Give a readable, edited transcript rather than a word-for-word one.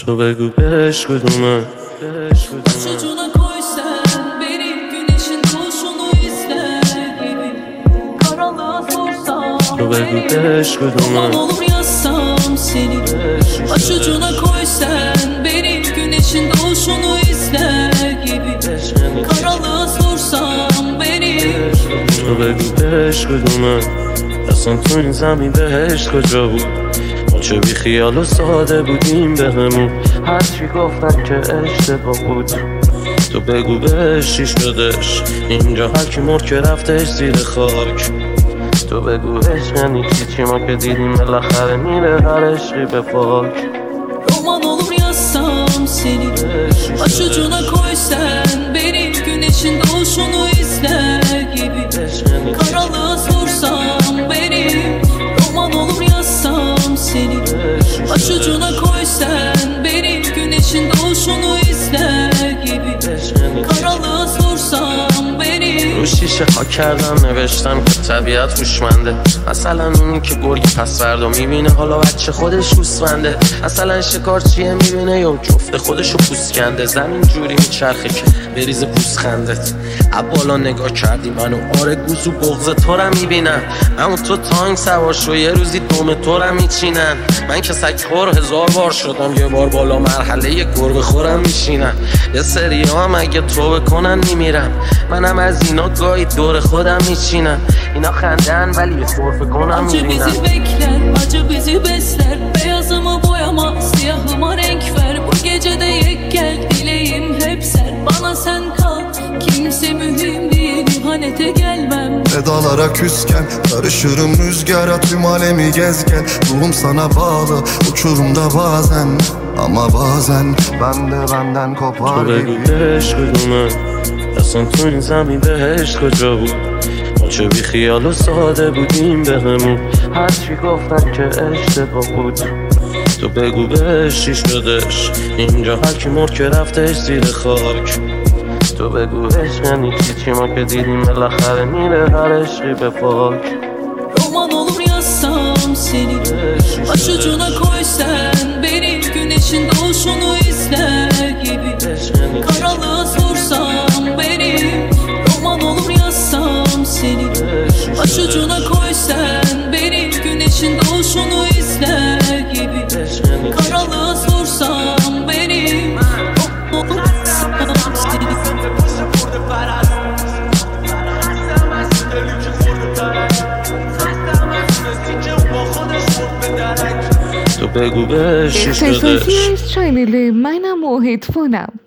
تو بگو بهش کدومه Başucuna koy sen beni, güneşin doğuşunu izle gibi. Karanlığa sorsam تو بگو beni, بهش roman کدومه olur yazsam seni. Başucuna koy sen beni, güneşin doğuşunu izle gibi. Karanlığa sorsam beni. تو بگو بهش کدومه اصلا تو این زمین بهشت کجا بود ما چه بی خیال و ساده بودیم به همون هرچی گفتن که اشتباه بود تو بگو بهش چی شدش اینجا هر کی مرد که رفتش زیر خاک تو بگو عشق یعنی چی ما که دیدیم بالاخره میره هر عشقی به پاک Roman olur yazsam seni. Başucuna koy sen beni, güneşin doğuşunu izle gibi. Karanlığa sorsam beni, roman olur yazsam seni. Başucuna koy sen beni, güneşin doğuşunu izle gibi. Karanlığa sorsam beni. رو شیشه ها کردم نوشتم که طبیعت هوشمنده مثلا اونی که گرگ پس فردا میبینه حالا بچه خودش گوسفنده مثلا شکارچیه میبینه یا جفت خودشو پوست کنده زمین جوری میچرخه که بریز پوست خندت بالا نگاه کردی منو آره گوزو بغض تو رو میبینم اما تو تانک سوار شو یه روزی دوم تو رو میچینن من که سگ خور 1000 بار شدم یه بار بالا مرحله یه گربه خورم میشینم یه سری هم اگه تو بکنن میمیرم منم از اینا گاهی دور خودم میچینم اینا خندن ولی یه خورفه کنم Acı میبینم bizi bekler, acı bizi besler. Beyazımı boyama, siyahıma renk ver. Bu gecede yek gel, dileğim hep sen. Bana sen kal, kimse mühim değil, ihanete gelmem. Pedalara küsken karışırım rüzgara tüm alemi gezgen ruhum sana bağlı uçurumda bazen ama bazen ben de benden تو kopar بگو gibi بهش کدومه اصلا تو این زمین بهشت کجا بود ما چه بی خیال و ساده بودیم به همون هرچی گفتن که اشتباه بود تو بگو بهش چی شدش اینجا هر کی مرد که رفتش زیر خاک تو بگو عشق یعنی چی ما که دیدیم بالاخره میره هر عشقی به پاک Roman olur yazsam seni. Başucuna koy sen beni, güneşin doğuşunu izle gibi. Karanlığa sorsam beni, roman olur yazsam seni. Başucuna koy sen beni, güneşin doğuşunu izle gibi. Karanlığa sorsam beni, roman olur yazsam seni. تو بگو بهش چی اختصاصی شدش از چنل منم و هدفونم